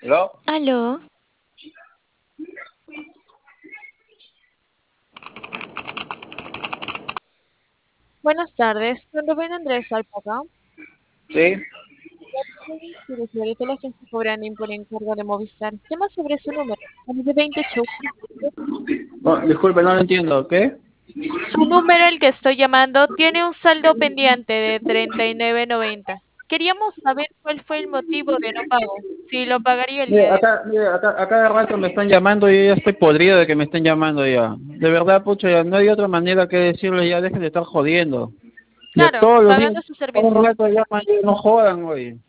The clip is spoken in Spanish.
¿Aló? Aló, Buenas tardes, con Rubén Andrés Alpaca. Sí. Y ahorita le estoy cobrando por encargo de Movistar. Llama sobre su número, el de 28. No, disculpe, no lo entiendo. ¿Qué? Su número, el que estoy llamando, tiene un saldo pendiente de 39.90. Queríamos saber cuál fue el motivo de no pago, si lo pagaría el día de hoy. Mire, acá, a cada rato me están llamando y yo ya estoy podrido de que me estén llamando ya. De verdad, pucho, ya no hay otra manera que decirles, ya dejen de estar jodiendo. Ya Claro, todos los días, pagando su todo servicio. el rato llaman y no jodan, güey.